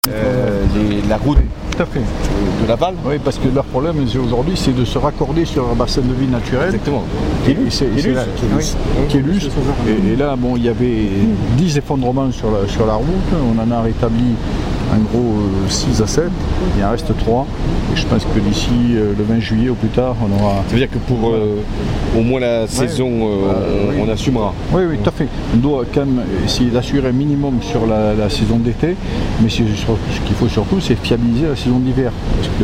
la route tout à fait. de Laval. Oui, parce que leur problème aujourd'hui, c'est de se raccorder sur un bassin de vie naturel. Exactement. Kélus. Et là, bon, il y avait 10 effondrements sur la route. On en a rétabli en gros 6 à 7. Il en reste 3. Et je pense que d'ici le 20 juillet au plus tard, on aura... Ça veut dire que pour au moins la saison, on assumera. Oui, tout à fait. On doit quand même essayer d'assurer un minimum sur la saison d'été, mais ce qu'il faut surtout, c'est fiabiliser la saison d'hiver. Parce que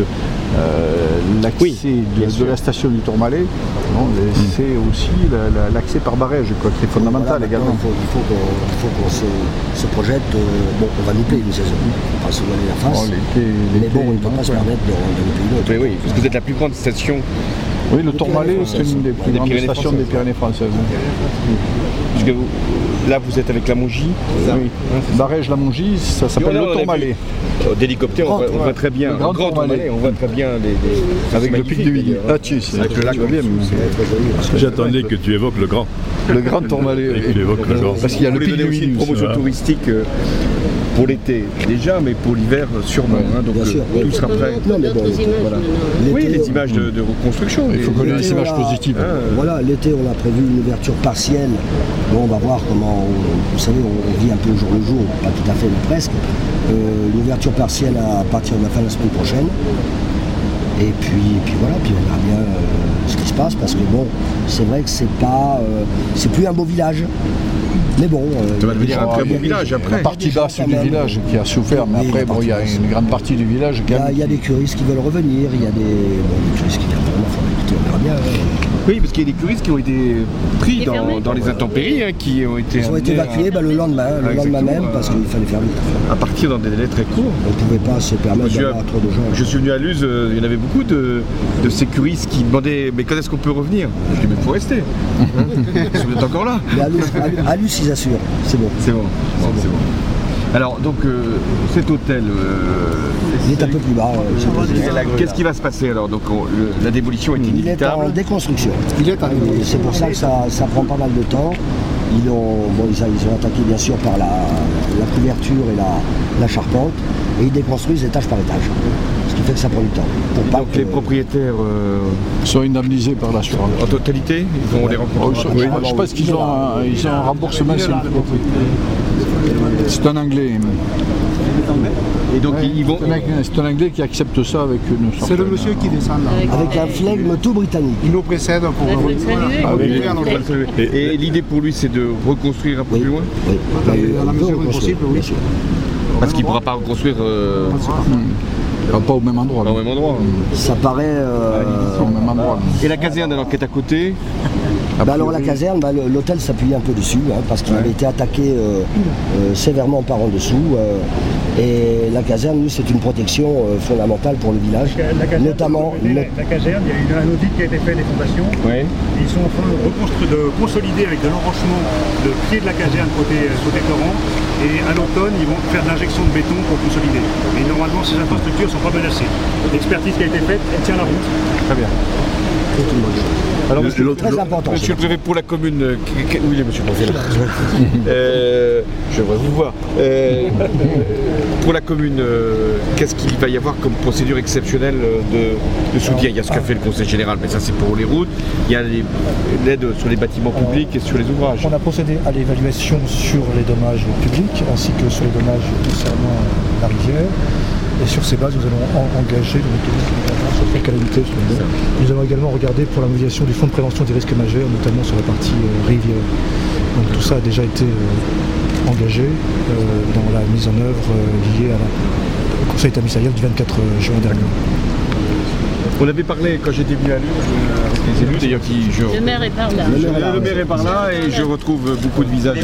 l'accès de la station du Tourmalet, c'est aussi l'accès par barrage, quoi, qui est fondamental également. Il faut qu'on se projette. Bon, on va louper une saison, on va se voiler la face, mais bon, on ne peut pas se permettre de louper une autre. Mais oui, parce que vous êtes la plus grande station. Oui, le Tourmalet, c'est une des plus grandes stations des Pyrénées françaises. Parce que là, vous êtes avec la Mongie. Oui, Barège, la Mongie, ça s'appelle le Tourmalet. D'hélicoptère, on voit très bien. Le grand Tourmalet. On voit très bien avec le pic de Villiers. Ah, avec le lac. J'attendais que tu évoques le grand. Le grand Tourmalet. Parce qu'il y a le pic de Villiers. Une promotion touristique pour l'été déjà, mais pour l'hiver sûrement. Donc tout sera prêt. Oui, les images de reconstruction. Il faut qu'on ait des images positives. Voilà, l'été, on a prévu une ouverture partielle. Bon, on va voir comment, vous savez, on vit un peu au jour le jour, pas tout à fait, mais presque. Une ouverture partielle à partir de la fin de la semaine prochaine. Et puis voilà, puis on verra bien ce qui se passe, parce que bon, c'est vrai que c'est plus un beau village. Mais bon, ça va devenir un très beau village après. La partie basse du village qui a souffert, mais après, il y a une grande partie du village qui il y a des curistes qui veulent revenir, il y a des curistes qui viennent vraiment, on verra bien. Oui, parce qu'il y a des curistes qui ont été pris dans les intempéries, qui ont été... Ils ont été évacués le lendemain même, parce qu'il fallait faire vite. À partir dans des délais très courts. On ne pouvait pas se permettre d'avoir trop de gens. Je suis venu à Luz, il y en avait beaucoup de ces curistes qui demandaient « Mais quand est-ce qu'on peut revenir ?» Je dis « Mais il faut rester. Vous êtes encore là ?» Mais à Luz, ils assurent. C'est bon. C'est bon. Alors, donc, cet hôtel... il est un peu plus bas. Qu'est-ce qui va se passer alors? Donc, la démolition est inévitable. Il est en déconstruction. C'est pour ça que ça prend pas mal de temps. Ils ont attaqué bien sûr par la couverture et la charpente, et ils déconstruisent étage par étage. Ce qui fait que ça prend du temps. Donc les propriétaires sont indemnisés par l'assurance. En totalité, ils vont les rencontrer. Je pense qu'ils ont un remboursement. C'est un Anglais. Et donc ils vont. C'est un Anglais qui accepte ça avec une sorte. C'est le monsieur qui descend là. Avec un flegme tout britannique. Il nous précède pour Et l'idée pour lui, c'est de reconstruire un peu plus loin. Oui. Dans la mesure du possible, oui. Parce qu'il ne pourra pas reconstruire. Pas au même endroit. Pas au même endroit. Ça paraît. Au même endroit. Et la caserne alors qui est à côté? Alors la caserne, l'hôtel s'appuyait un peu dessus, parce qu'il avait été attaqué sévèrement par en dessous. Et la caserne, nous, c'est une protection fondamentale pour le village. Notamment. La caserne, il y a eu un audit qui a été fait des fondations. Oui. Ils sont en train de consolider avec de l'enrochement le pied de la caserne côté Torrent. Et à l'automne, ils vont faire de l'injection de béton pour consolider. Mais normalement, ces infrastructures ne sont pas menacées. L'expertise qui a été faite, elle tient la route. Très bien. C'est une bonne chose. Alors, très important. Monsieur le préfet, pour la commune, oui, monsieur le préfet, je vais vous voir. Pour la commune, qu'est-ce qu'il va y avoir comme procédure exceptionnelle de soutien? Il y a ce qu'a fait le Conseil général, mais ça c'est pour les routes. Il y a l'aide sur les bâtiments publics et sur les ouvrages. On a procédé à l'évaluation sur les dommages publics ainsi que sur les dommages concernant la rivière. Et sur ces bases, nous allons engager le mécanisme sur les calamités. Nous allons également regarder pour la mobilisation du fonds de prévention des risques majeurs, notamment sur la partie rivière. Donc tout ça a déjà été engagé dans la mise en œuvre liée au Conseil interministériel du 24 juin dernier. On avait parlé quand j'étais venu à Luz avec les élus, d'ailleurs le maire est par là. Le maire est par là et je retrouve beaucoup de visages.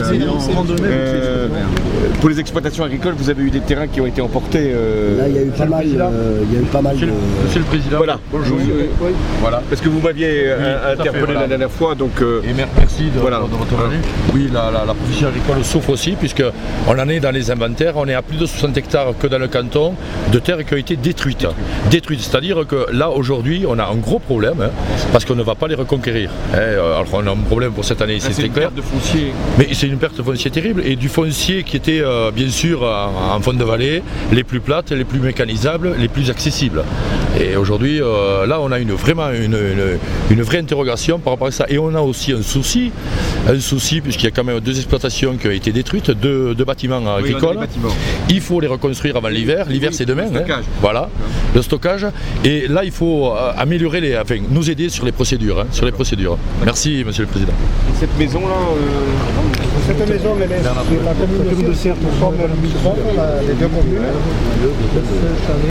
Pour les exploitations agricoles, vous avez eu des terrains qui ont été emportés. Là, il y a eu pas mal. Monsieur le Président. Voilà. Bonjour. Voilà. Parce que vous m'aviez interpellé la dernière fois, donc. Et merci de votre année. Oui, la profession agricole souffre aussi, puisqu'on en est dans les inventaires, on est à plus de 60 hectares que dans le canton de terres qui ont été détruites. C'est-à-dire que là, aujourd'hui, on a un gros problème, parce que qu'on ne va pas les reconquérir. Alors on a un problème pour cette année, c'est clair. De foncier. Mais c'est une perte de foncier terrible et du foncier qui était bien sûr en fond de vallée, les plus plates, les plus mécanisables, les plus accessibles. Et aujourd'hui, là on a vraiment une vraie interrogation par rapport à ça. Et on a aussi un souci puisqu'il y a quand même 2 exploitations qui ont été détruites, 2 bâtiments agricoles. Il faut les reconstruire avant l'hiver. L'hiver c'est demain. Voilà, le stockage. Et là il faut améliorer nous aider sur les procédures. Merci Monsieur le Président. Et cette maison-là, Cette maison, elle est sur la commune de Certes, nous sommes le 1003, les 2 communes.